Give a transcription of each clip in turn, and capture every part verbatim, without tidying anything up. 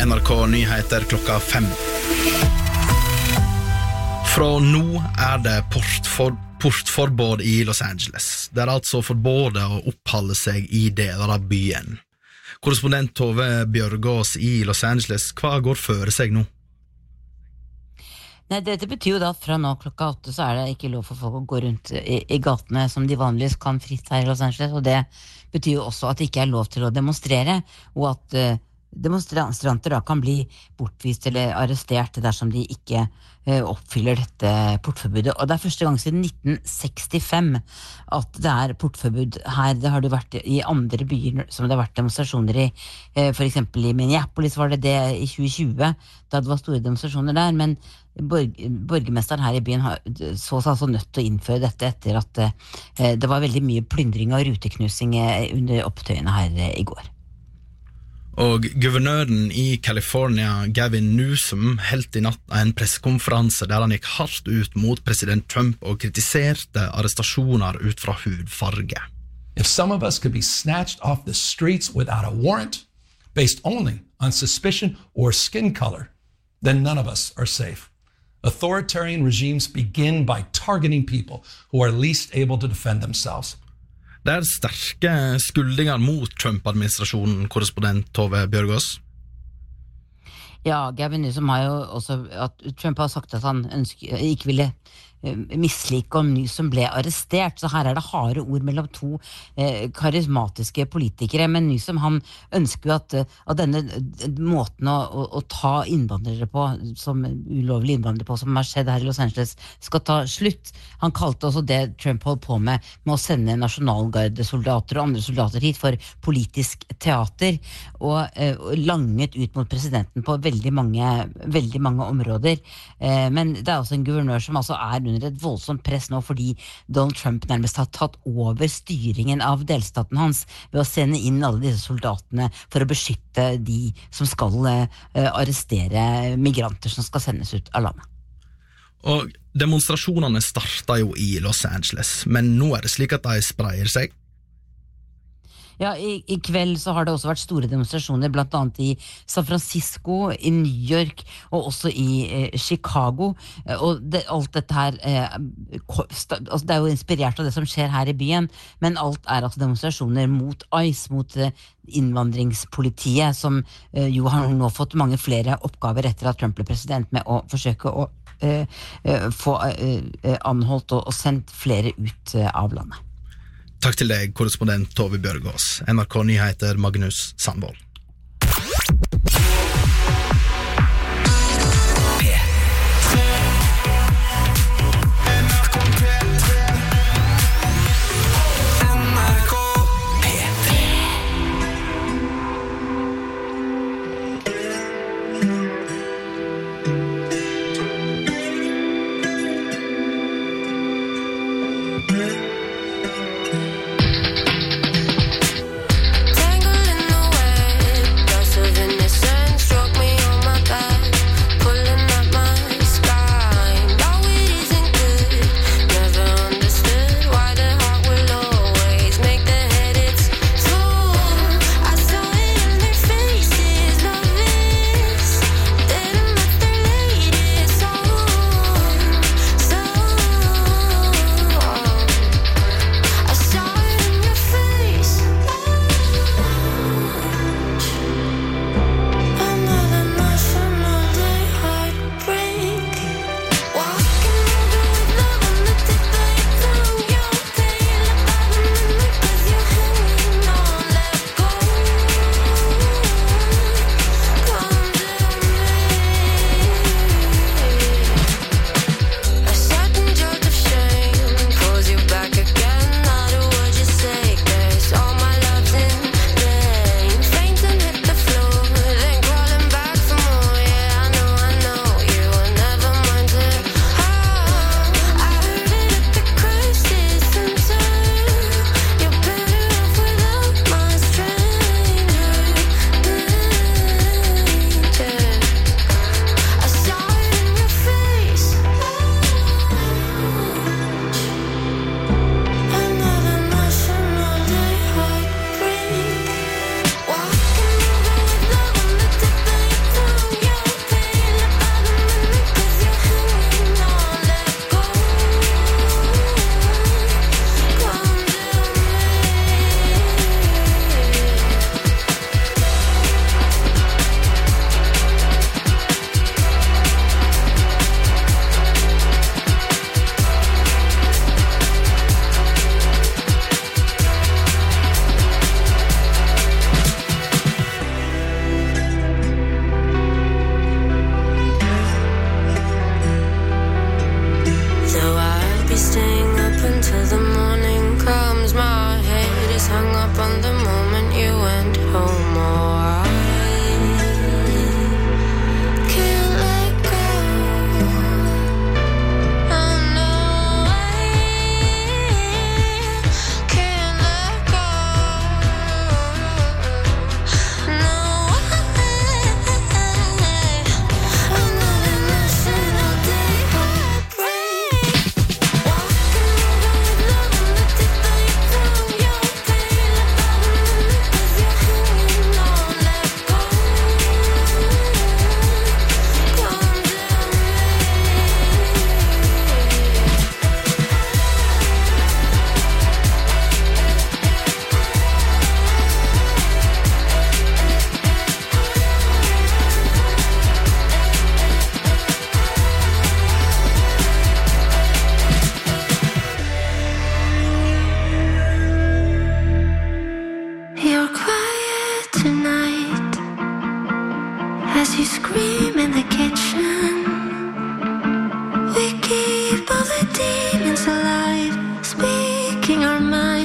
N R K Nyheter klokka fem. Fra nå er det portfor, portforbud i Los Angeles. Det er altså forbudet å oppholde seg i deler av byen. Korrespondent Tove Bjørgaas i Los Angeles, hva går føre seg nå? Nei, dette betyr jo da at fra nå klokka åtte så er det ikke lov for folk å gå rundt i, i gatene som de vanligvis kan fritt her i Los Angeles, og det betyr jo også at det ikke er lov til å demonstrere, og at uh, demonstranter da kan bli bortvist eller arrestert dersom de ikke uh, oppfyller dette portforbudet. Og det er første gang siden nitten sekstifem at det er portforbud her. Det har det vært i andre byer som det har vært demonstrasjoner i, uh, for eksempel i Minneapolis var det det i tjue tjue, da det var store demonstrasjoner der, men borg, borgermesteren her i byen har, så seg altså nødt til å innføre dette etter at uh, det var veldig mye plyndring og ruteknusing under opptøyene her uh, i går. Og guvernøren i California, Gavin Newsom, helt i natt en pressekonferanse der han gikk hardt ut mot president Trump og kritiserte arrestasjoner ut fra hudfarge. If some of us could be snatched off the streets without a warrant, based only on suspicion or skin color, then none of us are safe. Authoritarian regimes begin by targeting people who are least able to defend themselves. Det er sterke skuldinger mot Trump-administrasjonen, korrespondent Tove Bjørgaas. Ja, Gavin Newsom har jo også, at Trump har sagt at han ønsker, ikke ville mislike om Newsom ble arrestert, så her er det harde ord mellom to eh, karismatiske politikere, men Newsom han ønsker jo at, at denne måten å, å, å ta innvandrere på, som ulovlig innvandrere på, som har skjedd her i Los Angeles, skal ta slutt. Han kalte også det Trump holdt på med, med å sende nasjonalgardesoldater og andre soldater hit for politisk teater, og, eh, og langet ut mot presidenten på veldig mange, veldig mange områder. Eh, men det er også en guvernør som altså er under et voldsomt press nå fordi Donald Trump nærmest har tatt over styringen av delstaten hans ved å sende inn alle disse soldatene for å beskytte de som skal uh, arrestere migranter som skal sendes ut av landet. Og demonstrasjonene startet jo i Los Angeles, men nå er det slik at de spreier seg. Ja, i, i kveld så har det også vært store demonstrasjoner, blant annet i San Francisco, i New York og også i eh, Chicago. Og det, alt dette her, eh, sta, altså det er jo inspirert av det som skjer her i byen, men alt er altså demonstrasjoner mot ICE, mot eh, innvandringspolitiet, som eh, jo har nå fått mange flere oppgaver etter at Trump ble president med å forsøke å eh, eh, få eh, anholdt og, og sendt flere ut eh, av landet. Takk til deg, korrespondent Tove Bjørgaas. N R K Nyheter, Magnus Sandvold. Tangled in the web.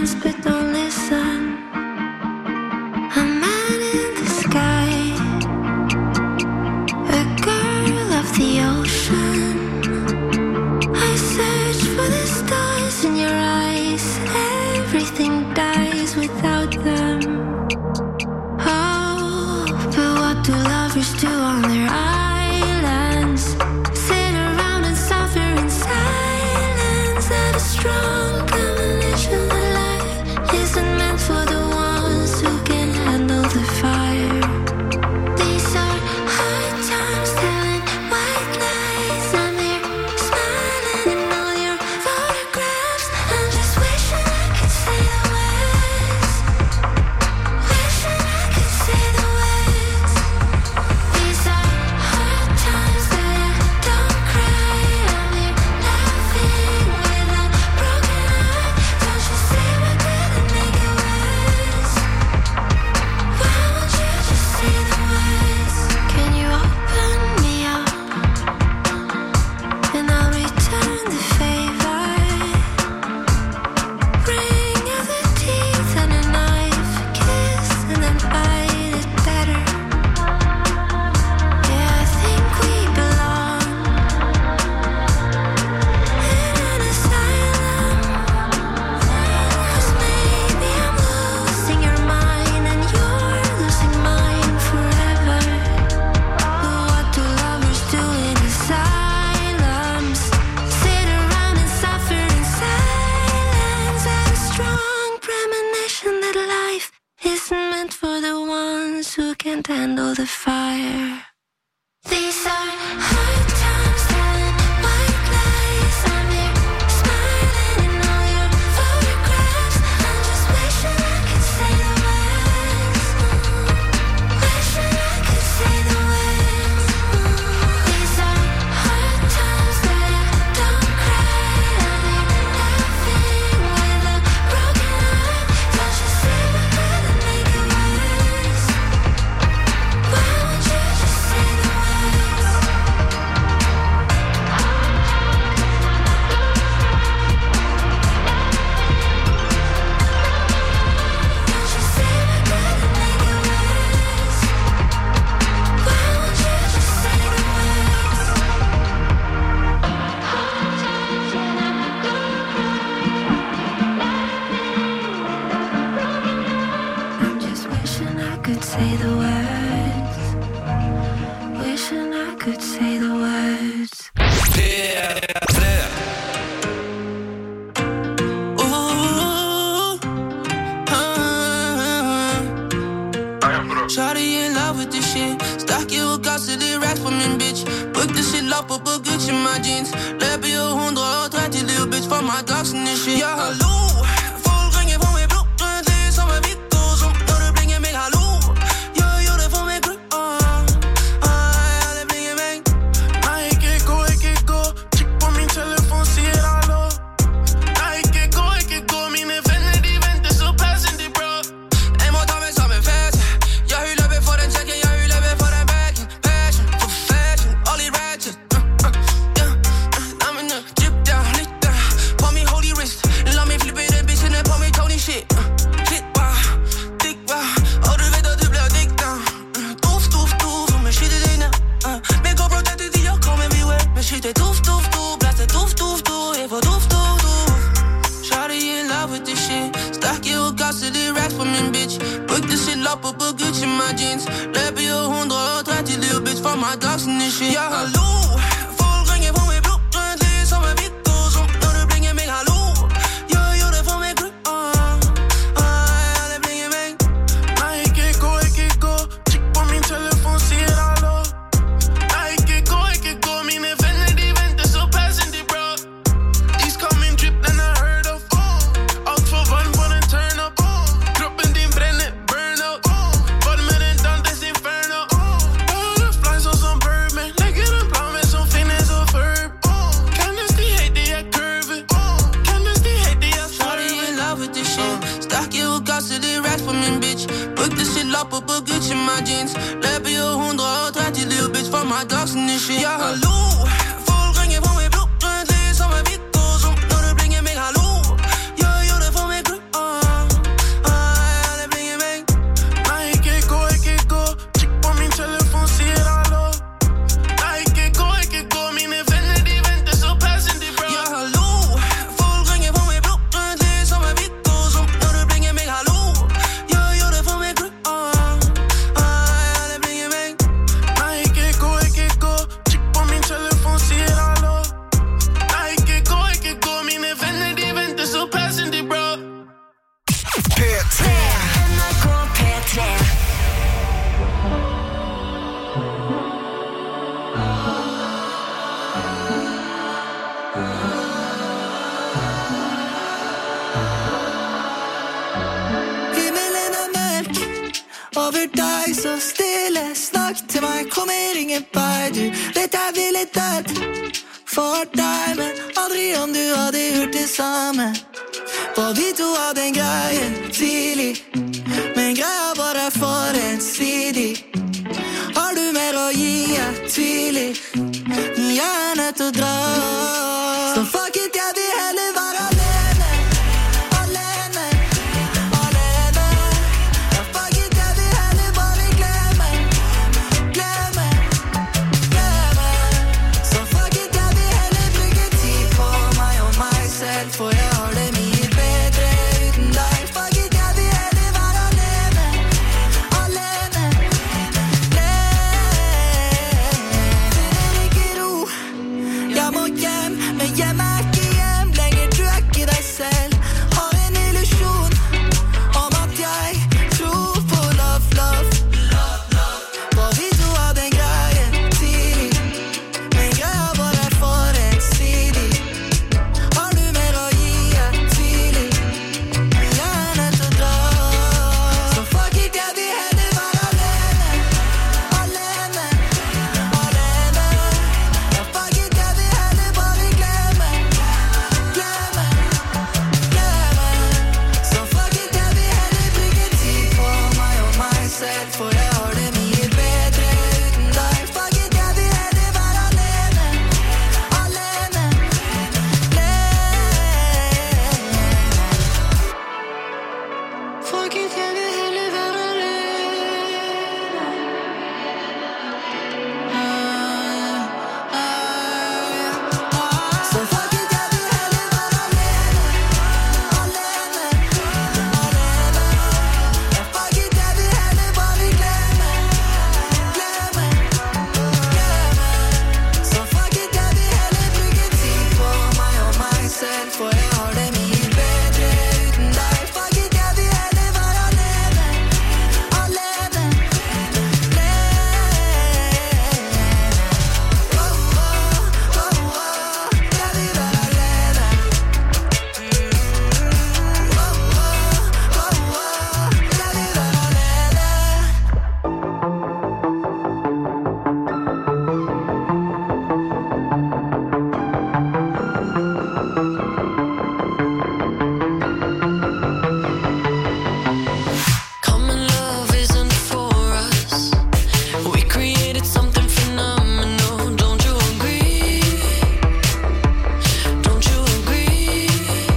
friends, but don't listen. A man in the sky, a girl of the ocean. I search for the stars in your eyes. Everything dies without them. Oh, but what do lovers do on their islands? Sit around and suffer in silence. At a strong combination that life isn't meant for the ones who can handle the fire. These are hard times, telling white lies. I'm here smiling in all your photographs. I'm just wishing I could say the words. Wishing I could say the words. These are hard times, but I don't cry. I'm here laughing with a broken heart. Don't you say we're gonna make it worse? Why won't you just say the words? Can you open me up and I'll return the favor? Bring other teeth and a knife, kiss and then bite it better. Yeah, I think we belong in an asylum. 'Cause maybe I'm losing your mind and you're losing mine forever. But what do lovers do in asylums? Sit around and suffer in silence. At a strong premonition that life isn't meant for the ones who can't handle the fire. These are hard times, telling white lies. I'm here smiling in all your photographs. I'm just wishing I could say the words. Wishing I could say the words. These are hard times, but I don't cry. I'm here laughing with a broken heart. Don't you say we're gonna make it worse? Why won't you just say the words? Don't you say we're gonna make it worse? Why won't you just say the words? I'm just wishing I could say the words. Wishing I could say the words. Shawty in love with this shit. Stock you a gas til det racks på min bitch. Ryk det shit op og på Gucci my jeans. Læber jo et hundrede og tretti lille bitch for mig doksen this shit. Ja, hallo. Folk ringer på mit blod. Det er som en video, som når det blinger mig hallo. Jo, jo, det får mig grøn. Ja, det blinger mig. Nej, ikke gå, ikke gå. Kig på min telefon, siger hallo. Nej, ikke gå, ikke gå. Mine venner, de venter så passende, bro. Jeg må tage mig som en fast. Jeg hylder ved for den checken, jeg hylder ved for den backen. Passion, for fashion, all it ratchet. Uh, uh, yeah, uh, I'm in a drip down, lit down. På min holy wrist, lad mig flippe den bitch ned på min Tony shit. Uh, Shit bare, dick bare, og du ved at det bliver dick down. Uh, Duf, duf, duf, og med shit i det uh, Men go protected, de jeg kommer everywhere. Men shit er duf, duf, duf, blæster duf, duf, duf, jeg får duf, duf, duf. Shawty in love with this shit. Stak you a gas til det racks på min bitch. Ryk det shit op og på Gucci my jeans. Læber jo et hundrede og tretti lille bitch for mig doksen this shit. Ja, hallo. Folk ringer på mit blod. Det er som en video, som når det blinger mig hallo. Jo, jo, det får mig grøn. Ja, det blinger mig. Nej, ikke gå, ikke gå. Kig på min telefon, siger hallo. Nej, ikke gå, ikke gå. Mine venner, de venter så passende, bro. These coming drip, den er heard of. Alt for vand på den turn up. Kroppen din brænder, burn out. Vold med den Dantes Inferno. Oh, fly så som Birdman. Lægger den plan med som findes og verb. Kan det stige hate, det er curve. Kan det stige hate, det er Shawty swerve. in love with this shit. Stak you a gas til det racks på min bitch. Ryk det shit op og på Gucci my jeans. Læber jo et hundrede og tretti lille bitch for mig doksen this shit. Ja, hallo. Folk ringer på mit blod. Det er som en video, som når det blinger mig hallo. Jo, jo, det får mig grøn. over deg så stille. Snakk til meg, kommer ingen vei. Du vet jeg ville dødd for deg, men aldri om du hadde gjort det samme. For vi to hadde en greie tidlig, men greia bare for en svidig. Har du mer å gi, jeg tviler. Jeg er nødt til å dra. Så fuck it, jeg vil heller være alene. Alene, alene. Ja, fuck it, jeg vil heller bare glemme. Glemme, glemme. Så fuck it, jeg vil heller bruke tid på meg og meg selv, for jeg har det mye bedre uten deg. Fuck it, jeg vil heller være alene. Alene, finner ikke ro. Jeg må hjem, men hjem er ikke hjem lenger. Du er ikke deg selv. Har en illusion om at jeg tror på love, love. For vi to hadde en greie tidlig, men greia bare for en svidig. Har du mer å gi, jeg tviler. Jeg er nødt til å dra. Så fuck it, jeg vil heller være alene. Alene, alene. Ja, fuck it, jeg vil heller bare glemme. Glemme, glemme. Så fuck it, jeg vil heller bruke tid på meg og meg selv, for jeg har det mye bedre uten deg. Fuck it, jeg vil heller være alene. Alene, fuck it, jeg vil heller være alene. Så fuck it, jeg vil heller være alene. Alene, alene. Ja, fuck it, jeg vil heller bare glemme. Glemme, glemme. Så fuck it, jeg vil heller bruke tid på meg og meg selv, for jeg har det mye bedre uten deg. Fuck it, jeg vil heller være alene. Alene, oh, oh, oh, oh. Jeg vil være alene. Mm, oh, oh, oh, oh. Jeg vil være alene. Common love isn't for us. We created something phenomenal. Don't you agree? Don't you agree?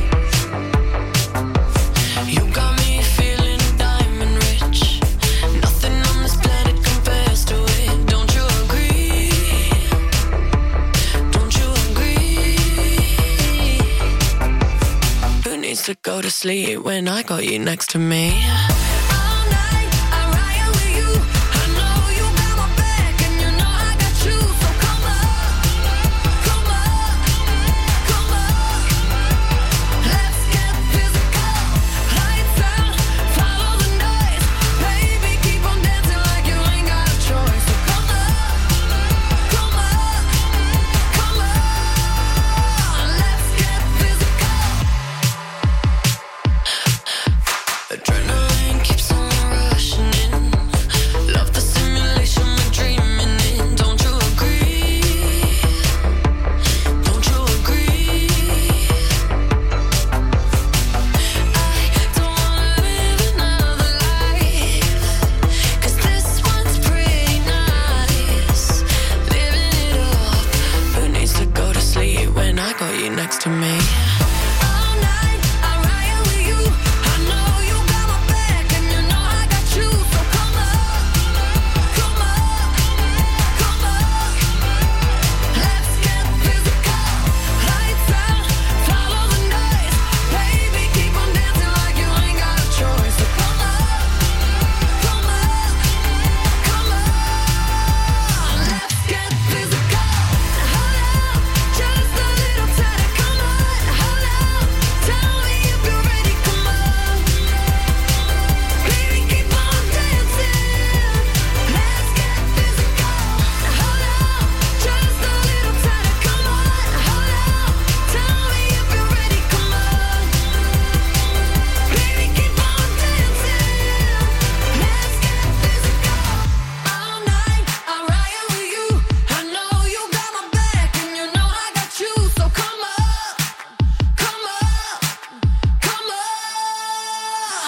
You got me feeling diamond rich. Nothing on this planet compares to it. Don't you agree? Don't you agree? Who needs to go to sleep when I got you next to me? All night I ride with you. I know you got my back and you know I got you. So come up, come up, come up. Let's get physical. Lights out, follow the noise. Baby, keep on dancing like you ain't got a choice. So come up, come up, come on. Let's get physical. Adrenaline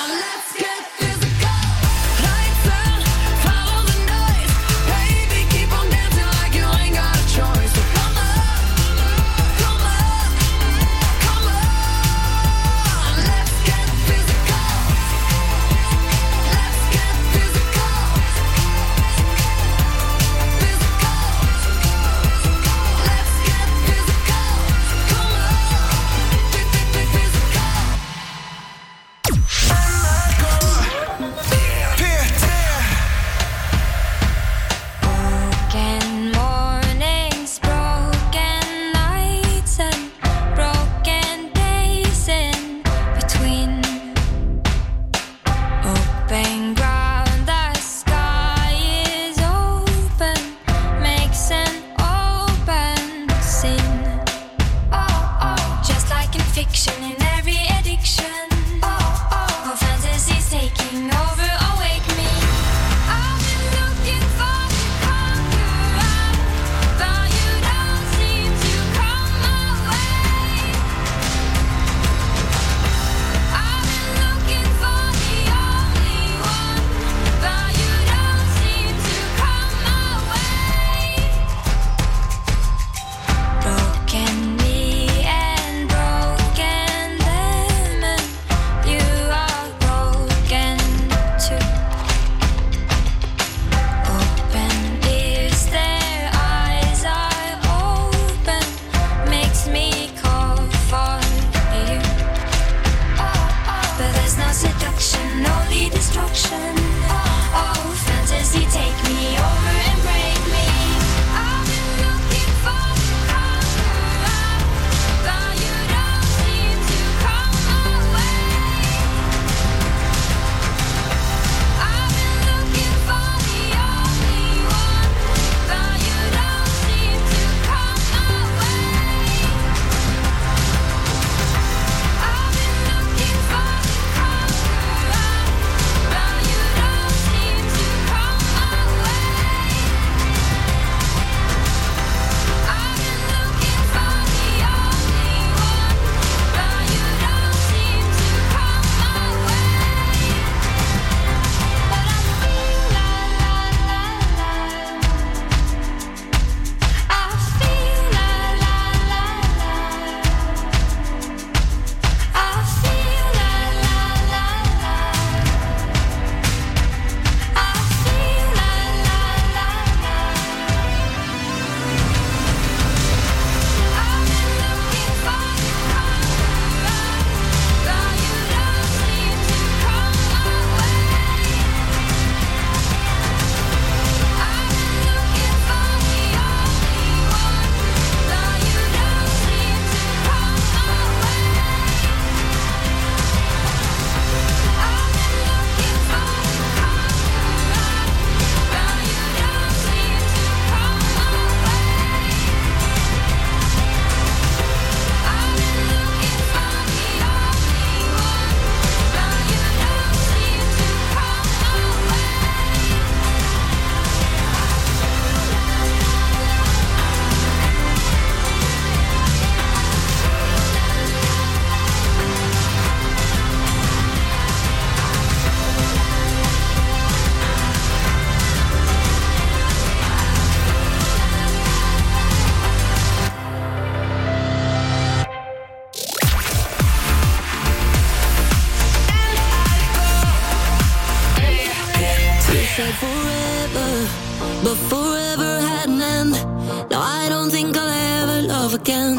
said forever, but forever had an end. Now I don't think I'll ever love again.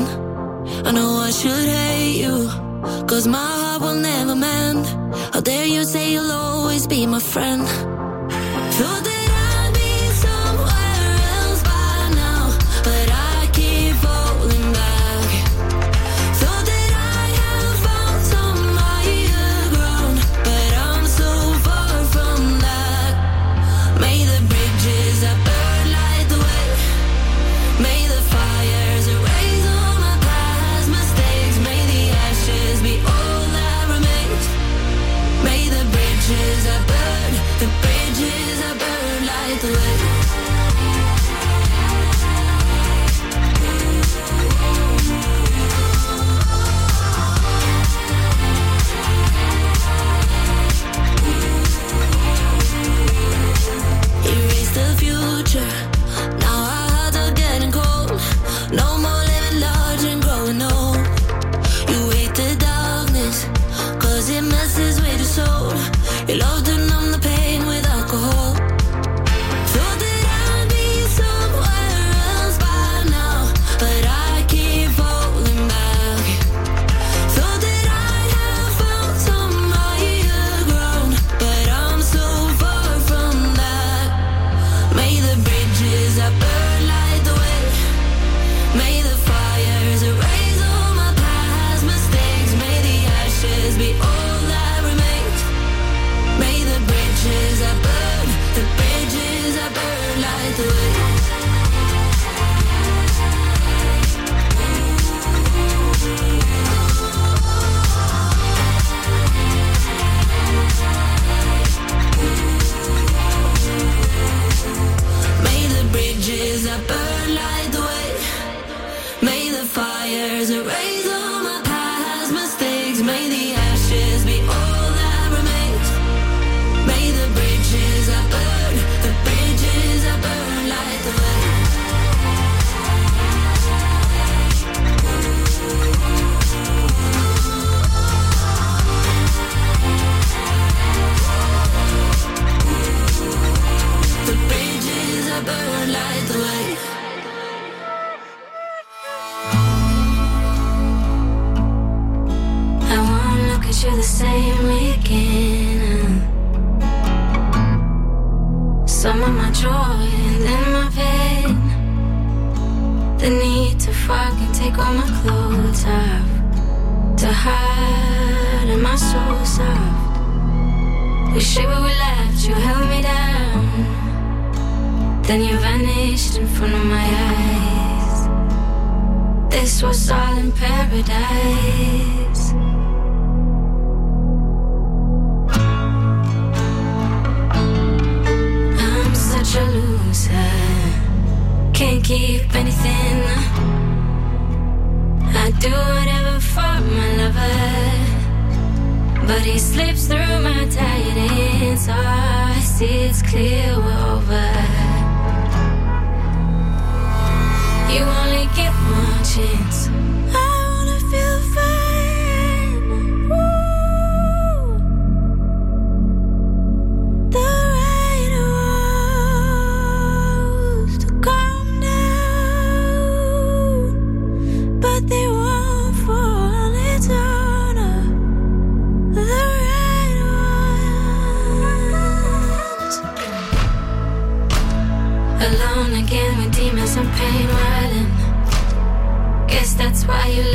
I know I should hate you, cause my heart will never mend. How dare you say you'll always be my friend? Thought that I'd be somewhere else by now, but I keep falling back. Thought that I have found some higher ground, but I'm so far from that. May the bridges I burn light the way. May the fires erase all my past mistakes. May the ashes be all that remains. May the bridges I burn, the bridges I burn. hard and my soul soft. We shared where we left, you held me down. Then you vanished in front of my eyes. This was all in paradise. I'm such a loser, can't keep anything. I do whatever for my lover, but he slips through my tight ends. All I see is clear, we're over. You only get one chance. I wanna feel fine. Ooh. The right roads to calm down, but they won't fall. It's on the right ones. Alone again with demons and pain whirling. Guess that's why you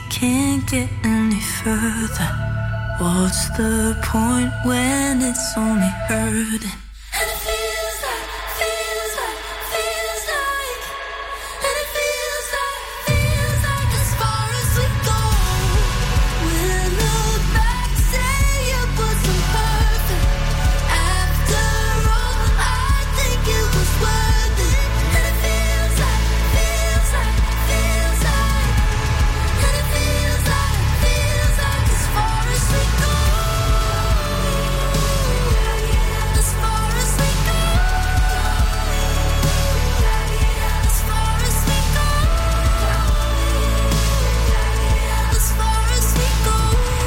can't get any further. What's the point when it's only hurting? And it feels like, feels like, feels like, and it feels like, feels like as far as we go. We'll look back, say it wasn't perfect. After all, I think it was worth it. And it feels like, feels like, feels like, and it feels like, feels like as far as we go. As far as we go. As far as we go. As far as we go.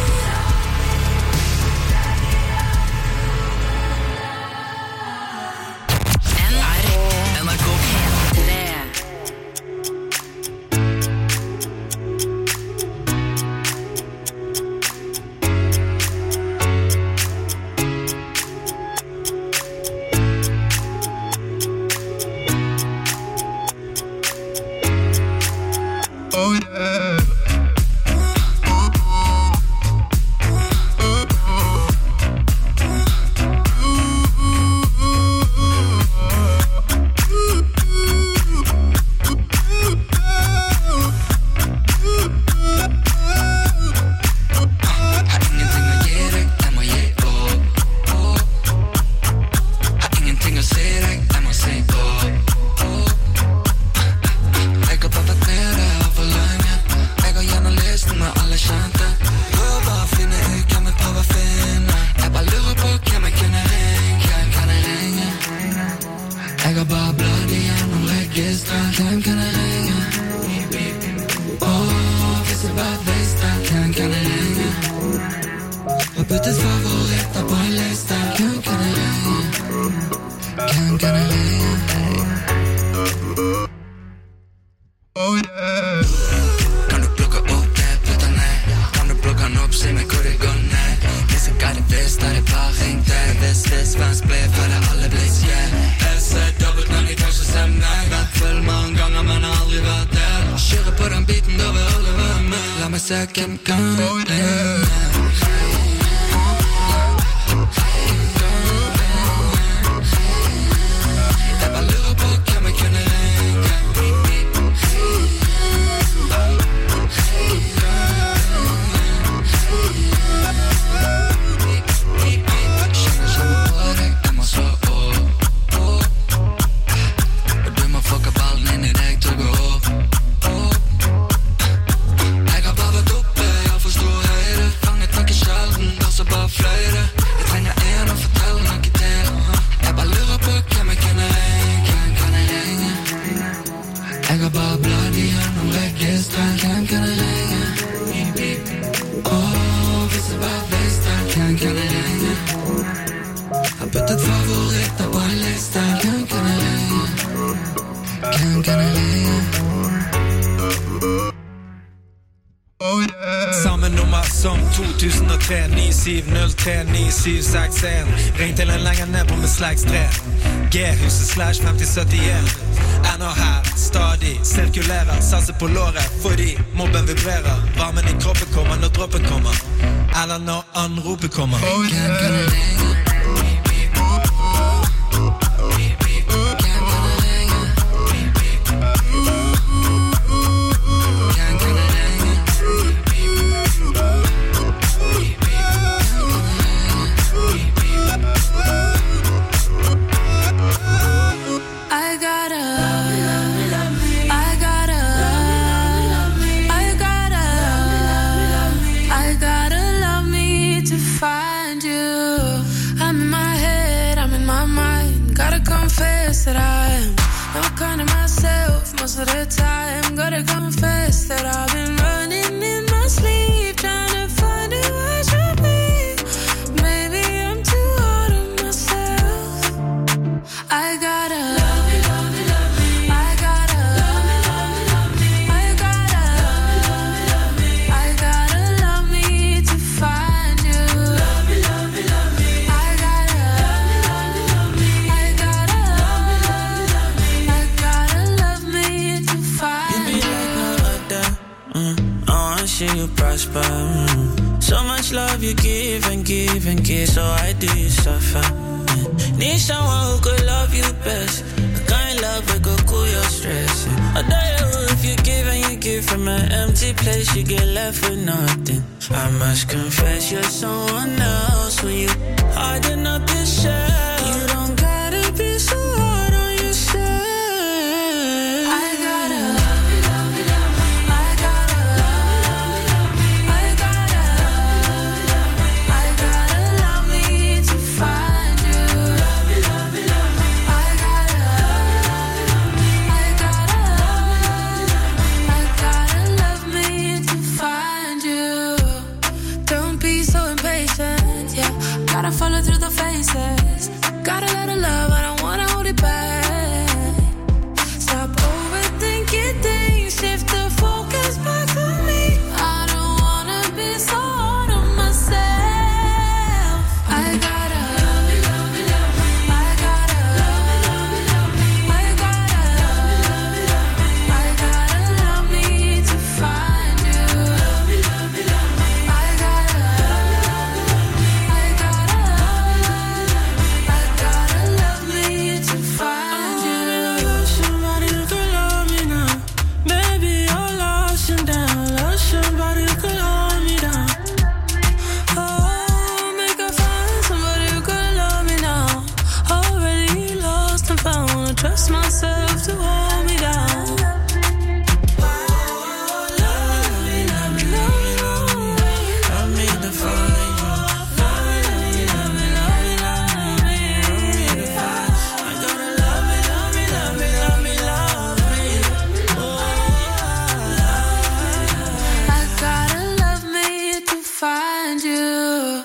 N R K P tre. Oh yeah. Har ingenting å gi deg, jeg må gi opp. Har ingenting å si deg, jeg må si opp. Jeg har bare vært nede her for lenge. Jeg har gjennom listen med alle kjente. Prøver bare å finne ut hvem jeg prøver å finne. Jeg bare lurer på hvem jeg kunne ringe. Hvem kan jeg ringe? Jeg har bare bladd igjennom registeret. Hvem kan jeg ringe? Åh, hvis jeg bare visste. Hvem kan jeg ringe? Har puttet favoritter på en liste. Hvem kan jeg ringe? Hvem kan jeg ringe? Oh yeah. Kan du plukke opp det, putte ned? Kan du plukke han opp, si meg hvor det går ned? Hvis jeg hadde visst, hadde jeg bare ringt deg. Hvis, hvis, vens ble, hadde alle blitt yeah. Jeg ser dobbelt når de kanskje ser meg. Vært full mange ganger, men har aldri vært der. Kjører på den biten, da vil alle være med. La meg se hvem kan Oh yeah. Jeg bare lurer på hvem jeg kunne ringe. Kjenner kjenner på deg, jeg må slå opp. Og du må fucke ballen inn i deg til å gå opp. Jeg har bare vært oppe, jeg har for stor høyde. Fanget noe sjelden, der så bare fløyde. Jeg trenger en å fortelle noe til. Jeg bare lurer på hvem jeg kunne ringe. Hvem kan jeg ringe? Jeg har bare bladd igjennom registeret. Hvem kan jeg ringe? Åh, hvis jeg bare visste. Hvem kan jeg ringe? Har puttet favoritter på en liste. Hvem kan jeg ringe? Hvem kan jeg ringe? Oh yeah. Samme nummer som to tusen og tre, ni syv null tre ni syv seks en. Ring til en lenger ned på med slags tre. G-huset slash femti syttien. Ennå her, stadig, sirkulerer. Satser på låret, fordi mobben vibrerer. Varmen i kroppen kommer når droppen kommer. Eller når anropet kommer. Oh Hvem kan jeg yeah. ringe? I gotta, I gotta, I gotta, I gotta love me to find you. I'm in my head, I'm in my mind. Gotta confess that I am not kind of myself most of the time. Gotta confess that I've been running in my sleep, trying to find out what should be. Maybe I'm too hard on myself. I gotta love me, love me, love me. I gotta love me, love me, love me. I gotta love me, love me, love me. I gotta love me to find you. Love me, love me, love me. I gotta love me, love me, love me. I gotta love me, love me, love me. I gotta love me to find you. You be like no other, uh, oh shit. see you prosper. Mm. So much love you give and give and give, so I do you suffer. Mm. Need someone who could love you best. A kind love that could cool your stress. Yeah. I know if you give and you give from an empty place, you get left with nothing. I must confess you're someone else when you harden up your shell. You don't gotta be so hard on yourself. I gotta love you, love you, love me. I gotta love you, love me. I gotta love you, love me. I gotta love me to find you. Love you, love you, love me. I gotta love you, love me. I gotta love you, love me. I gotta love me to find you. Don't be so impatient, yeah. Gotta follow through the phases. Gotta let it love, I don't wanna hold it back. Stop overthinking things, shift the focus back to me. I don't wanna be so hard on myself. I gotta love you, love you, love me. I gotta love you, love you, love me. I gotta love you, love you, love me. I gotta love me to find you. Love you, love you, love me. I gotta love you, love you, love me. I gotta love you, love you, love me. I gotta love me to find you. Love somebody who could love me now. Baby, you're lost and down. Love somebody who could hold me down. Oh, make her find somebody who could love me now. Already lost and found. Wanna trust myself to hold me down. Oh, love me, love me, love me, love me. Love me to find you. Love me, love me, love me, love me, love me to find. I gotta love me, love me, love me, love me, love me. Oh, I gotta love me to find you.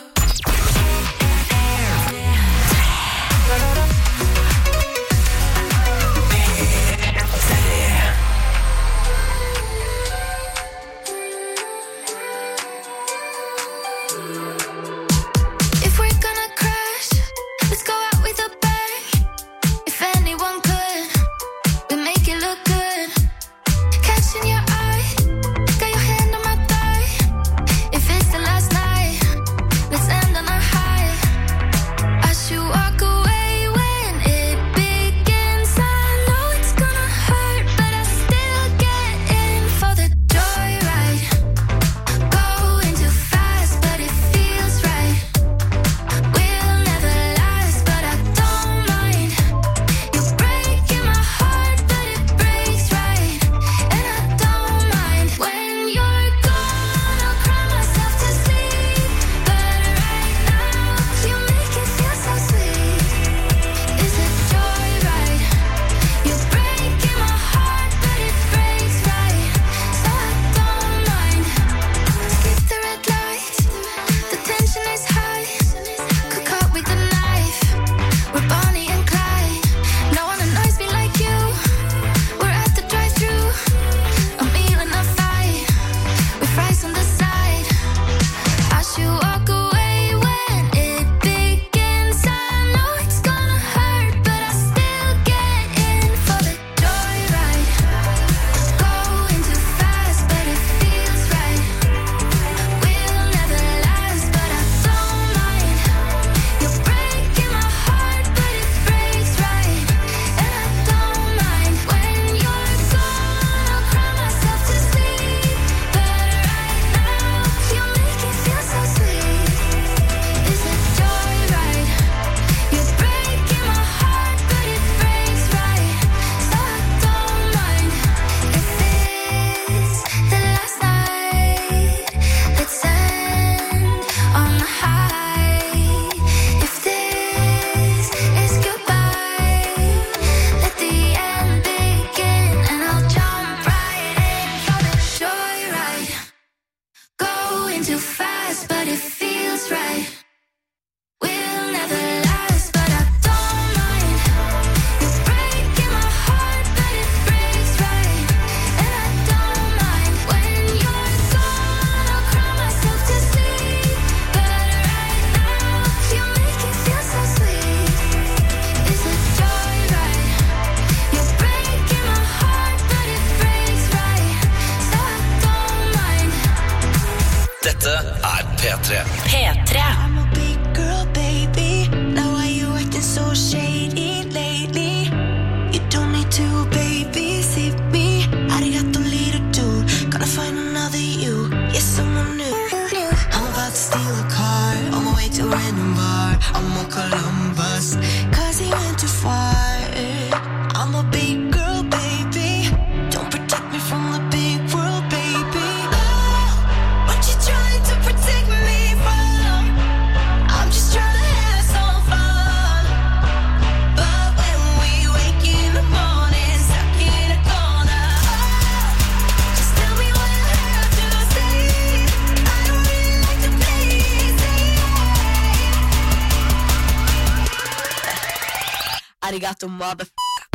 arigato, mother.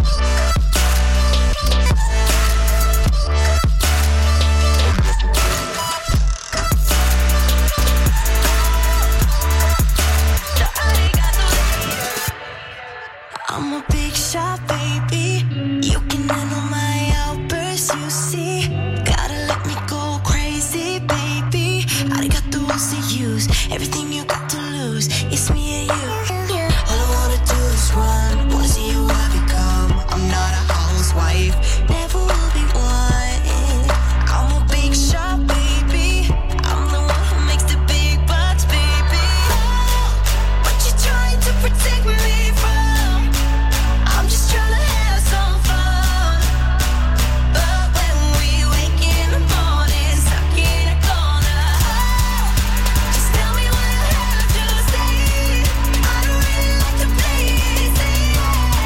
I'm a big shot, baby. You can handle my outbursts, you see. Gotta let me go crazy, baby. I got the rules to use, everything you got to lose. It's me and you. All I wanna do is run. Wanna see who I become. I'm not a housewife, never will be one. I'm a big shot, baby. I'm the one who makes the big bucks, baby. What you trying to protect me from? I'm just trying to have some fun. But when we wake in the morning, stuck in a corner, just tell me what I have to say. I don't really like to play it safe.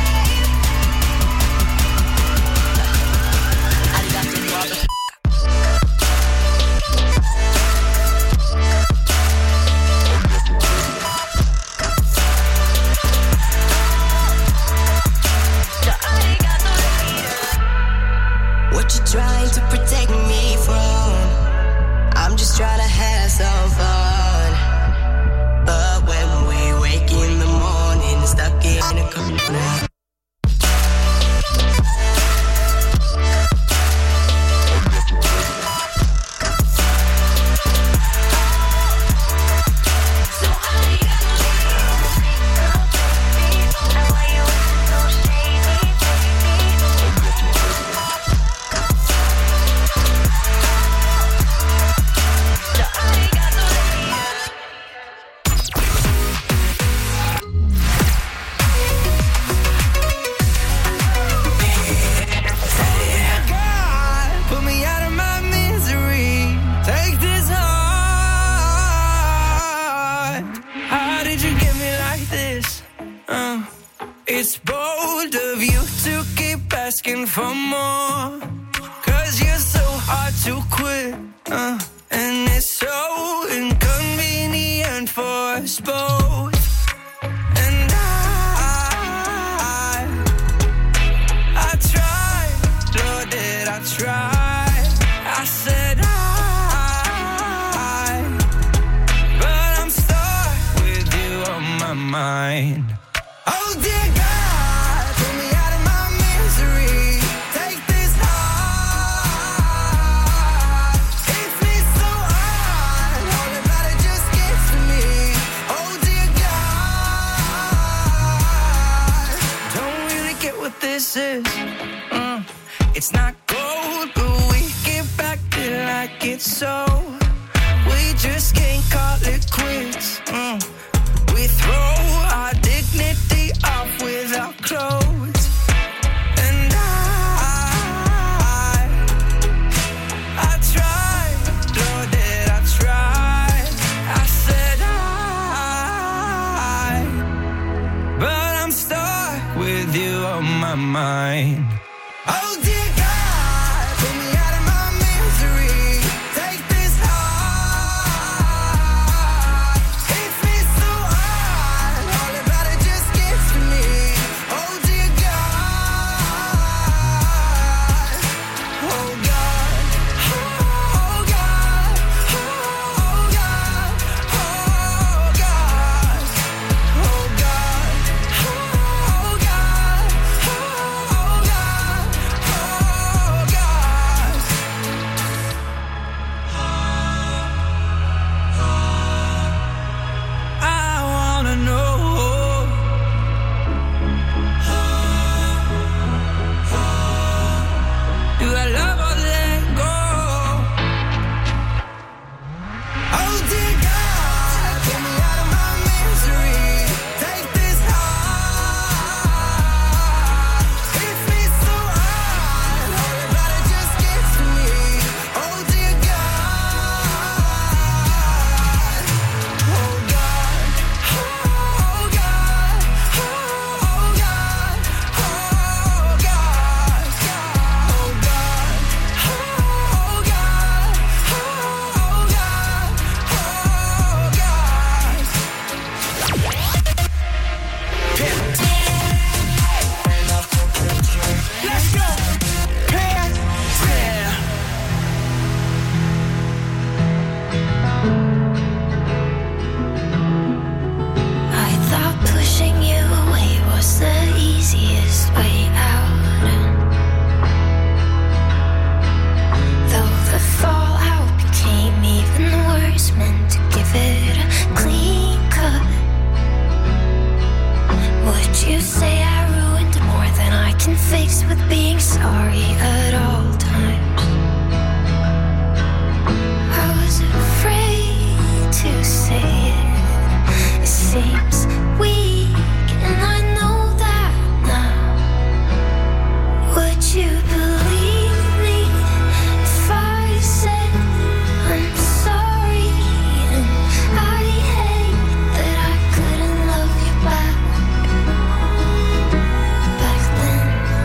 Arigato, mother. What you trying to protect me from? I'm just trying to have some fun. But when we wake in the morning, stuck in a corner. Put me out of my misery. Take this heart. How did you get me like this? Uh, it's bold of you to keep asking for more. Cause you're so hard to quit. Uh, and it's so inconvenient for us both. And I, I tried, Lord, did I try? I said I, but I'm stuck with you on my mind. Oh dear God, pull me out of my misery. Take this heart. Hits me so hard. All about it just gets to me. Oh dear God, don't really get what this is. Mm. It's not gold, but we get back to like it's so. We just can't call it quits. Mm. We throw our dignity off with our clothes. And I, I tried, Lord, did I try? I said I, but I'm stuck with you on my mind. Oh dear God, pull me out of my misery. Take this heart. Hits me so hard. All about it just gets to me. Oh dear God. Oh God. Oh God. Oh God. Oh God. Oh God. Oh God. Oh God. mixed with being sorry at all times. I was afraid to say it. It seems weak, and I know that now. Would you believe me if I said I'm sorry? And I hate that I couldn't love you back back then.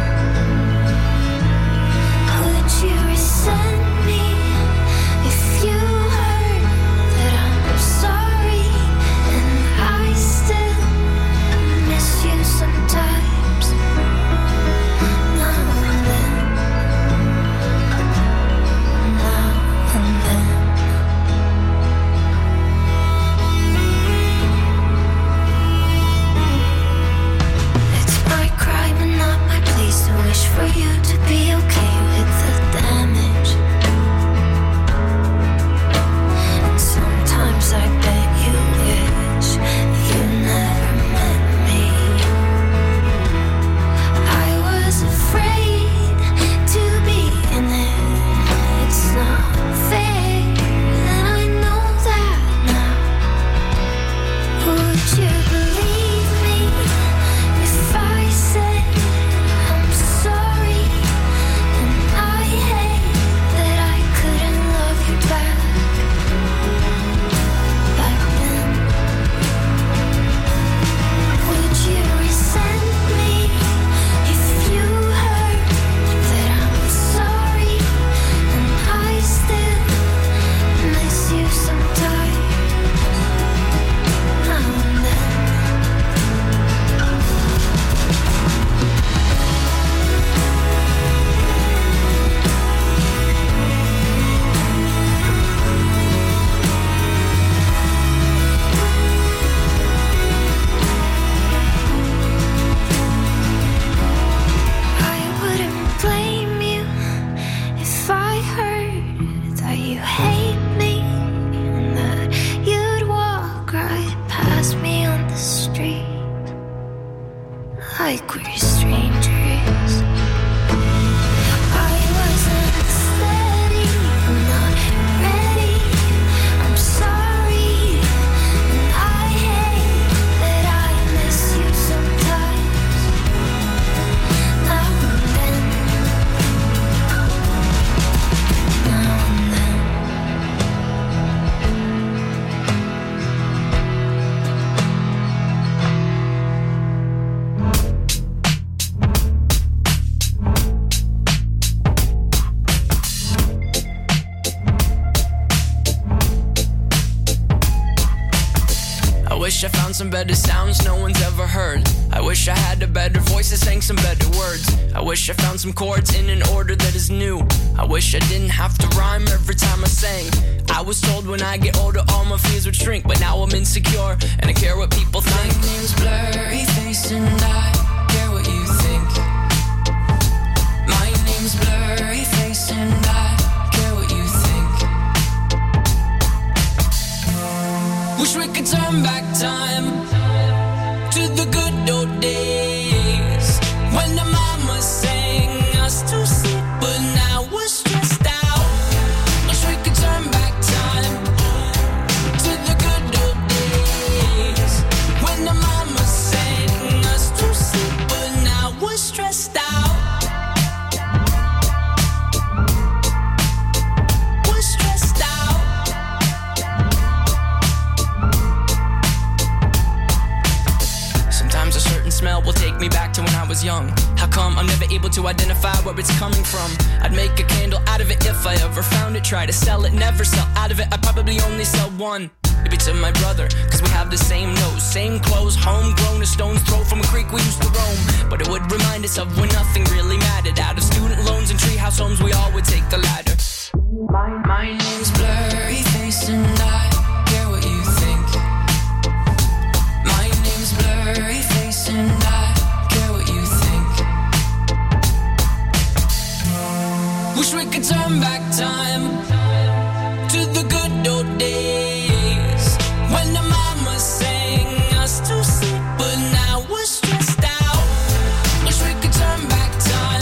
Would you resent me if you heard that I'm sorry? And I still miss you sometimes. Now and then, now and then. It's my crime and not my place to wish for you to be okay with the damage. And sometimes I bet you wish you never met me. I was afraid to be in it. It's not fair, and I know that now. Would you believe me if I said I'm sorry? And I hate that I couldn't love you back back then. Would you resent me if you heard that I'm sorry? And I still miss you sometimes. Now and then. I wouldn't blame you if I heard that you hate me and that you'd walk right past me on the street like we're strangers. I wasn't steady, not ready. I'm sorry, and I hate that I miss you sometimes. Now and then, now and then. I wish I found some better sounds no one's ever heard. I wish I had a better voice that sang some better words. I wish I found some chords in an order that is new. I wish I didn't have to rhyme every time I sang. I was told when I get older all my fears would shrink, but now I'm insecure and I care what people think. My name's Blurry Face and I care what you think. My name's Blurry Face and I care what you think. Wish we could turn back time to the good old days when the mama sang us to sleep, but now we're stressed out. Wish we could turn back time to the good old days when the mama sang us to sleep, but now we're stressed out. We're stressed out. Sometimes a certain smell will take me back to when I was young. How come I'm never able to identify where it's coming from? I'd make a candle out of it if I ever found it. Try to sell it, never sell out of it. I'd probably only sell one. Maybe to my brother, cause we have the same nose, same clothes, homegrown, a stone's throw from a creek we used to roam. But it would remind us of when nothing really mattered. Out of student loans and treehouse homes, we all would take the ladder. My, my name's Blurry Face and I care what you think. My name's Blurry Face and I care what you think. Wish we could turn back time to the good old days when the mama sang us to sleep, but now we're stressed out. Wish we could turn back time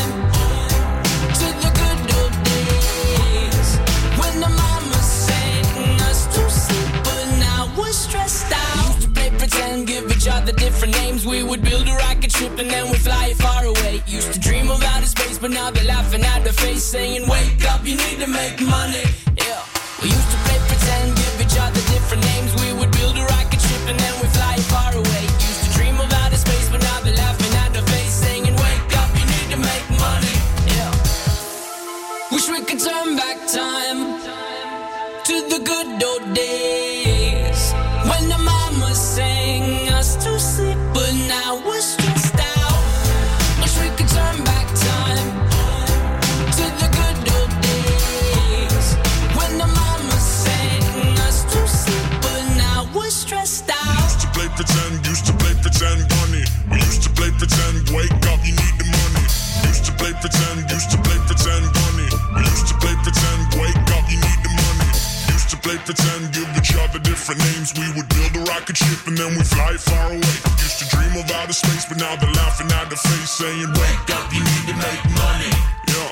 but now they're laughing at the face, saying, wake up, you need to make money. Yeah. We used to play pretend, give each other different names. We would build a rocket ship and then we fly far away. Used to dream of outer space, but now they're laughing at the face, saying, wake up, you need to make money. Yeah. Wish we could turn back time to the good old days when the mama sang us to sleep, but now we're stressed out. Wish we could turn back time to the good old days when the mama sang us to sleep, but now we're stressed out. Used to play pretend, used to play pretend, bunny. We used to play pretend, wake up, you need the money. Used to play pretend, used to play pretend, bunny. We used to play pretend, wake up, you need the money. Used to play pretend, give each other different names. We would build a rocket ship and then we fly far away. Used to dream of outer space, but now they're laughing at the face, saying, wake up, you need to make money. Yeah.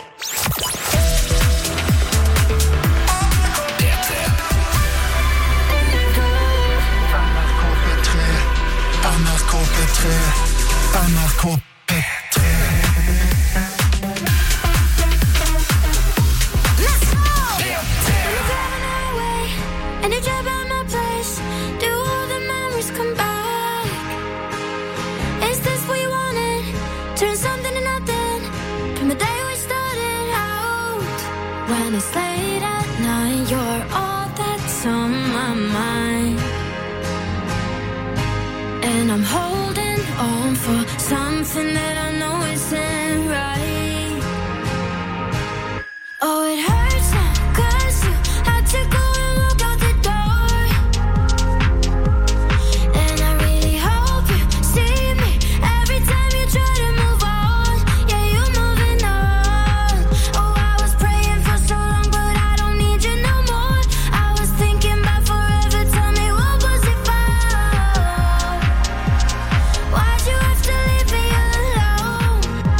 NRK P tre, NRK P tre. Let's go! We're driving our way, and you drive by my place. Do all the memories come back? Is this what you wanted? Turn something to nothing from the day we started out. When it's late at night, you're all that's on my mind. And I'm holding on for something that I know isn't right. Oh, it hurts now, 'cause you had to go and walk out the door. And I really hope you see me every time you try to move on. Yeah, you're moving on. Oh, I was praying for so long, but I don't need you no more. I was thinking about forever, tell me what was it for? Why'd you have to leave me alone?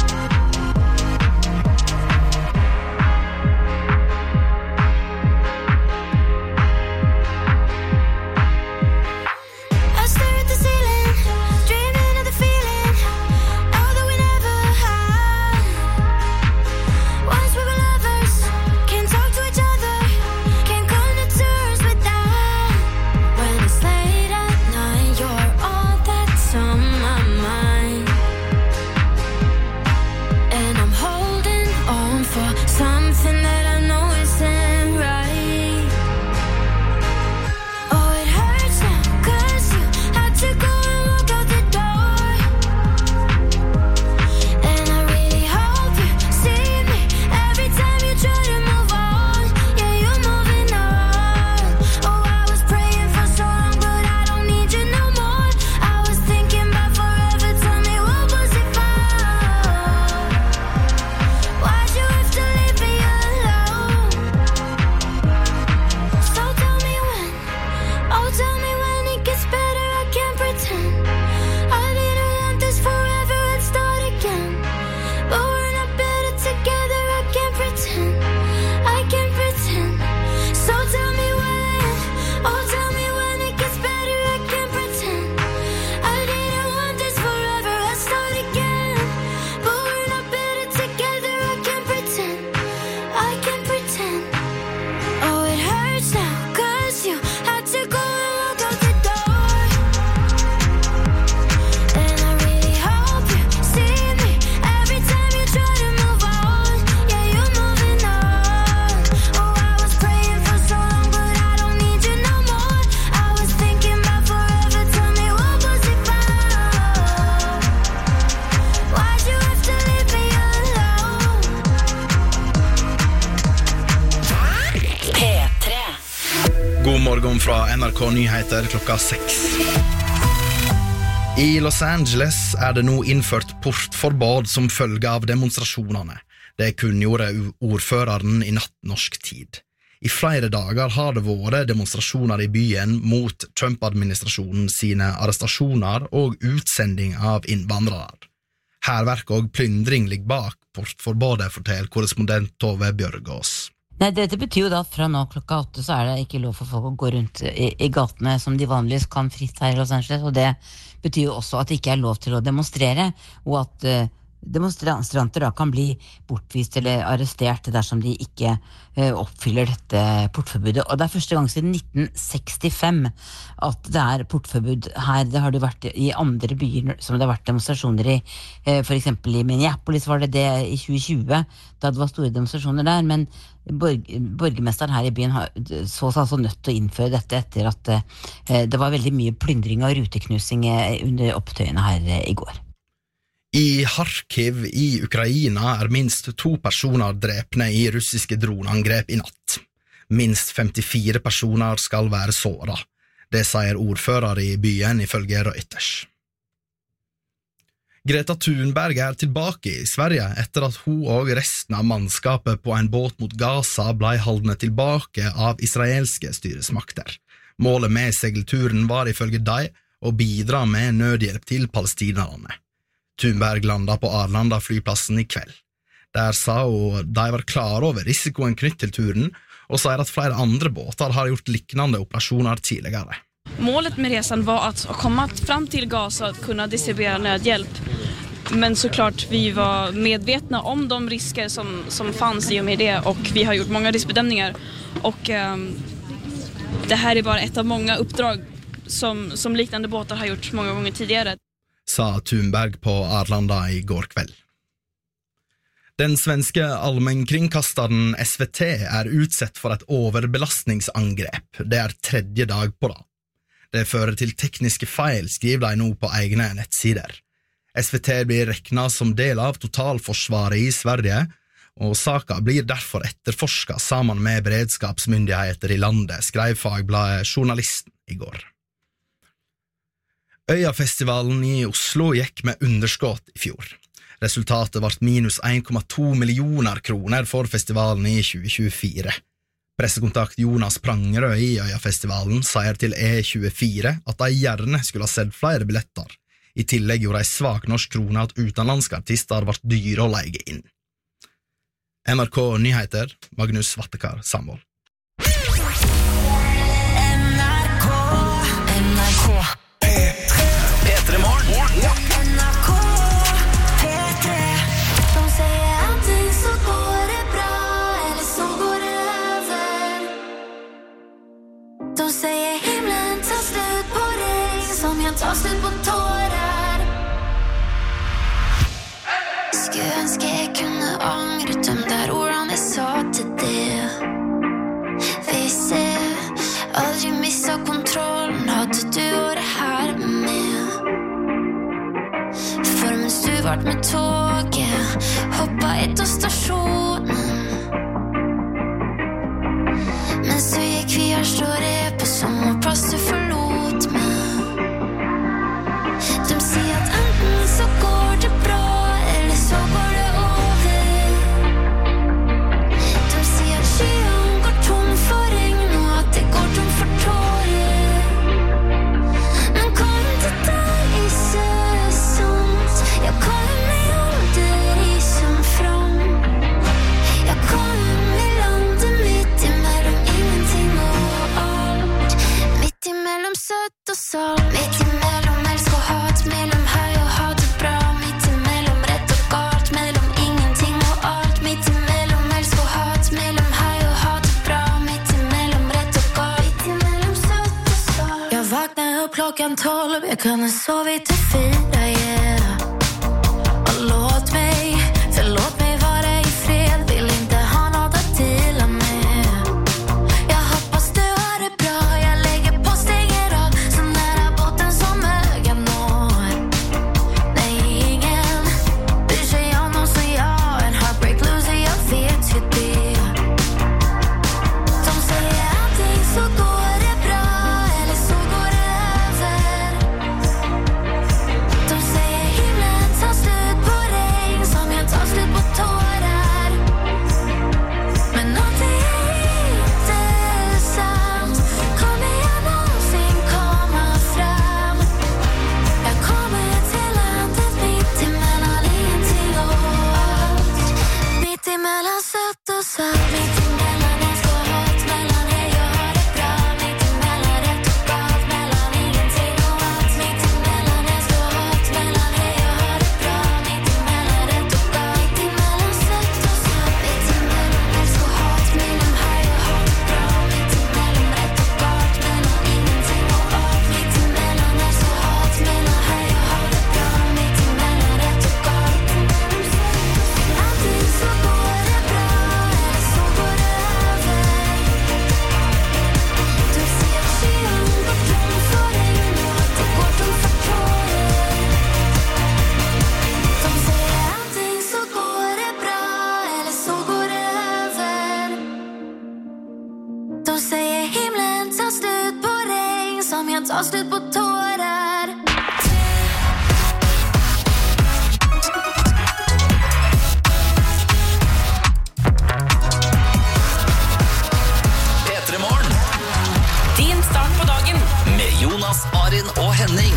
I stare at the ceiling, dreaming of the feeling, all that we never had. Once we were lovers, can't talk to each other, can't come to terms with that. When it's late at night, you're all that's on my mind. And I'm holding on for something that I know isn't right. Oh, it hurts now, 'cause you had to go and walk out the door. And I really hope you see me every time you try to move on. Yeah, you're moving on. Oh, I was praying for so long, but I don't need you no more. I was thinking about forever, tell me what was it for? Why'd you have to leave me alone? So tell me when, oh tell me when it gets better, I can't pretend. I didn't want this forever, let's start again. But we're not better together, I can't pretend, I can't pretend. So tell me when, oh tell me when it gets better, I can't pretend. I didn't want this forever, let's start again. But we're not better together, I can't pretend, I can't pretend. Oh, it hurts now, 'cause you had to go and walk out the door. And I really hope you see me every time you try to move on. Yeah, you're moving on. Oh, I was praying for so long, but I don't need you no more. I was thinking about forever, tell me what was it for? Why'd you have to leave me alone? P tre. God morgen fra N R K Nyheter klokka seks. I Los Angeles er det nå innført portforbud som følge av demonstrasjonene. Det kunngjorde ordføreren i natt norsk tid. I flere dager har det vært demonstrasjoner i byen mot Trump-administrasjonen sine arrestasjoner og utsending av innvandrere. Hærverk og plyndring ligger bak portforbudet, forteller korrespondent Tove Bjørgaas. Nei, dette betyr jo da at fra nå klokka åtte så er det ikke lov for folk å gå rundt i, i gatene som de vanligvis kan fritt her i Los Angeles, og det betyr jo også at det ikke er lov til å demonstrere, og at uh, demonstranter da kan bli bortvist eller arrestert dersom de ikke eh, oppfyller dette portforbudet. Og det er første gang siden nitten sekstifem at det er portforbud her. Det har det vært i andre byer som det har vært demonstrasjoner i. Eh, for eksempel i Minneapolis var det det i tjue tjue, da det var store demonstrasjoner der, men borg, borgermesteren her i byen har, så seg altså nødt til å innføre dette etter at eh, det var veldig mye plyndring og ruteknusing eh, under opptøyene her eh, i går. I Kharkiv i Ukraina er minst to personer drepne i russiske droneangrep i natt. Minst femtifire personer skal være såret. Det sier ordfører i byen ifølge Reuters. Greta Thunberg er tilbake i Sverige etter at hun og resten av mannskapet på en båt mot Gaza ble holdne tilbake av israelske styresmakter. Målet med segelturen var ifølge dem å bidra med nødhjelp til palestinerne. Thunberg landa på Arlanda flyplassen i kveld. Der sa hun de var klar over risikoen knytt til turen, og sier at flere andre båter har gjort liknande operasjoner tidligere. Målet med resan var att komma fram till Gaza och kunna distribuera nödhjälp. Men såklart vi var medvetna om de risker som, som fanns i och med det, och vi har gjort många riskbedömningar. Och eh, det här är bara ett av många uppdrag som, som liknande båtar har gjort många gånger tidigare. Sa Thunberg på Arlanda i går kveld. Den svenske allmennkringkasteren S V T er utsett for et overbelastningsangrep. Det er tredje dag på rad. Det fører til tekniske feil, skriver de nå på egne nettsider. S V T blir regnet som del av totalforsvaret i Sverige, og saka blir derfor etterforsket sammen med beredskapsmyndigheter i landet, skrev fagbladet Journalisten i går. Øyafestivalen i Oslo gikk med underskott i fjor. Resultatet var minus en komma to millioner kroner for festivalen i tjue tjuefire. Pressekontakt Jonas Prangerød i Øyafestivalen sier til E tjuefire at de gjerne skulle ha sett flere billetter. I tillegg gjorde ei svak norsk krone at utenlandske artister ble dyre å leie inn. N R K Nyheter, Magnus Vattekar Samvold. N R K N R K P tre Morgen N R K P tre. De säger antingen så går det bra eller så går det över. De säger himlen tar slut på dig som jag tar slut på tårar. Skulle önska jag kunde ångra de där orden jag sa till det. Vi ser aldrig missa kontrollen, hade du och det här med. För mens du vart med tåget, hoppa ett av stationen. Men så gick vi här, står det på sommarpass, du förlåt mig. De säger att antingen så går det bra eller så går det över. De säger att kylan går tom för regn och att det går tom för tårer. Men kom inte där i säsongt. Jag kollar mig under isen fram. Jag kollar mig landet mitt emellan ingenting och allt. Mitt emellan sött och salt. Mitt emellan älsk och hat. Mellan här jag har det bra. Mitt emellan rätt och galt. Mellan ingenting och allt. Mitt emellan älsk och hat. Mellan här jag har det bra. Mitt emellan rätt och galt. Mitt emellan sött och salt. Jag vaknade upp klockan tolv. Jag kunde sovit till fyra, yeah. Och låt mig, förlåt mig vara i fred. Vill inte ha något att dela med. Jag hoppas du har det bra. Jag lägger på, stänger av. Så nära botten som ögat når. Nej, ingen bryr sig om någon som jag. En heartbreak loser, jag vet ju det. De säger antingen så går det bra eller så går det över. De säger himlen tar slut på regn som jag tar slut på tårar. Men någonting är inte sant. Kommer jag någonsin komma fram? Jag kommer till landet mitt emellan ingenting och allt. Mitt emellan sött och salt. Mitt emellan älsk och hat. Mellan hej jag har det bra. Mitt emellan rätt och galt. Mellan ingenting och allt. Mitt emellan älsk och hat. Mellan hej jag har det bra. Mitt emellan rätt ta slut på tårar. P tre Morgen. Din start på dagen med Jonas, Arin og Henning.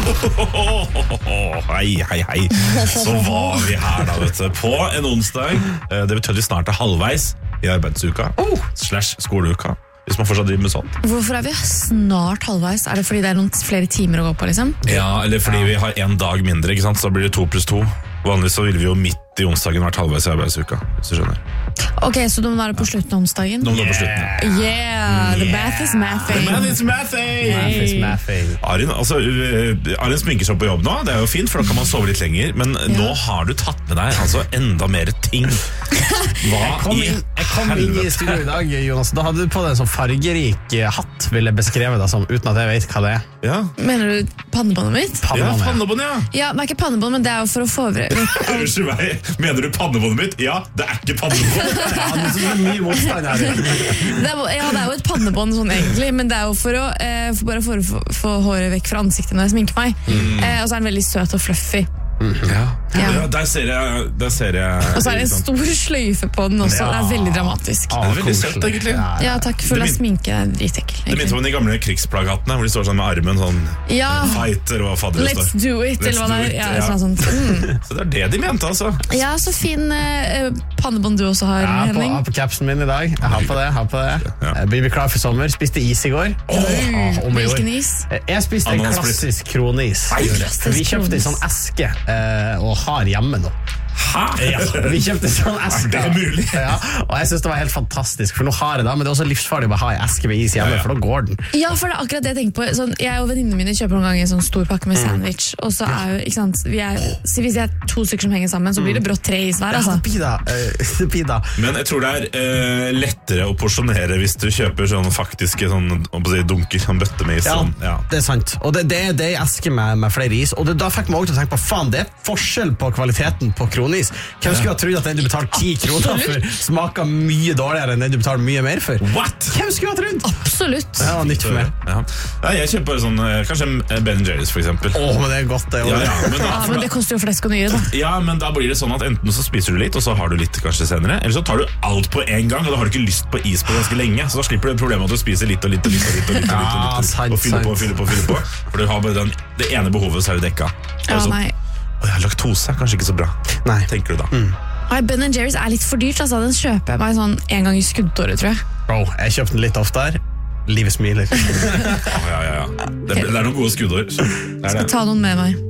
Hei, hei, hei. Så var vi her da, vet du, på en onsdag. Det betyr at vi snart er halvveis i arbeidsuka, slash skoleuka, hvis man fortsatt driver med sånt. Hvorfor er vi snart halvveis? Er det fordi det er noen flere timer å gå på, liksom? Ja, eller fordi vi har en dag mindre, ikke sant? Så da blir det to pluss to. Vanligvis så ville vi jo midt i onsdagen vært halvveis i arbeidsuka, hvis du skjønner. Ok, så du må være på slutten av onsdagen? Nå må du på slutten. Yeah, the math is mathing. The math is mathing. Math is mathing. Arin, altså, uh, Arin sminker seg opp på jobb nå, det er jo fint, for da kan man sove litt lenger, men ja. Nå har du tatt med deg altså enda mer ting. Hva jeg kom inn, jeg kom inn i studio i dag, Jonas, da hadde du på deg en sånn fargerik hatt, vil jeg beskrive deg som, uten at jeg vet hva det er. Ja. Mener du pannebåndet mitt? Pannebånd, ja, pannebånd, ja. Ja, det er ikke pannebånd, men det er jo for å få over. Unnskyld meg, mener du pannebåndet mitt? Ja, det er ikke pannebånd. Ja, det er så mye motstand her. Det er, ja, det er jo et pannebånd sånn egentlig, men det er jo for å eh, for bare for å få, få håret vekk fra ansiktet når jeg sminker meg. Mm. Eh, og så er den veldig søt og fluffy. Mm. Ja. Ja. Ja, der ser jeg, der ser jeg og så er det en stor sløyfe på den også. Ja. Det er veldig dramatisk. Ah, det er veldig søtt, egentlig. Ja, takk, full av sminke. Det er dritekkel. Det minner om de gamle krigsplagattene, hvor de står sånn med armen sånn ja. Fighter og fadder. Let's do it, Let's eller hva det er. Ja, ja. Sånn. Mm. Så det er det de mente, altså. Ja, så fin uh, pannebånd du også har, ja, Henning. Jeg har på capsen min i dag. Jeg har på det, jeg har på det. Ja. Jeg blir klar for sommer. Spiste is i går. Oh, Hvilken is? Jeg spiste en klassisk kronis. Vi kjøpte en sånn eske uh, og har hjemme nå. Hæ? Ja, vi kjøpte sånn eske. Er det mulig? Ja, og jeg synes det var helt fantastisk, for nå har jeg det, men det er også livsfarlig å ha en eske med is hjemme, ja, ja. For da går den. Ja, for det er akkurat det jeg tenker på. Sånn, jeg og venninnene mine kjøper noen ganger en sånn stor pakke med sandwich, og så er jo, ikke sant, vi er, så hvis jeg er to stykker som henger sammen, så blir det brått tre is hver, altså. Ja, det blir da. Uh, det blir da. Men jeg tror det er uh, lettere å porsjonere hvis du kjøper sånn faktiske sånn, om å si, dunker, sånn bøtte med is. Ja, sånn, ja. Det er sant. Og det, det, det er eske med, med flere is, og det, da fikk man også til å tenke på, faen, det er forskjell på kvaliteten på kronis. Hvem skulle ha trodd at den du betaler ti kroner for smaker mye dårligere enn den du betaler mye mer for? What? Hvem skulle ha trodd? Absolutt. Ja, nytt for meg. Ja. Ja, jeg kjøper sånn, kanskje Ben and Jerry's for eksempel. Åh, men det er godt det. Ja, ja, men, da, ja, men det koster jo flesk og nye da. Ja, men da blir det sånn at enten så spiser du litt, og så har du litt kanskje senere, eller så tar du alt på en gang, og da har du ikke lyst på is på ganske lenge, så da slipper du problemet at du spiser litt og litt og litt og litt og litt, og, litt, og, litt, og, litt, og, litt, og fyller på og fyller på og fyller på, for du har bare den, det ene behovet, så er det dekka. Ja, så, nei. Å, jeg har laktose, kanskje ikke så bra. Nei. Tenker du da? Mm. Nei, Ben and Jerry's er litt for dyrt, altså. Den kjøper jeg meg sånn en gang i skuddåret, tror jeg. Bro, jeg kjøpte den litt oftere. Livet smiler. Ja, ja, ja. Det, det er noen gode skuddår. Skal ta noen med meg.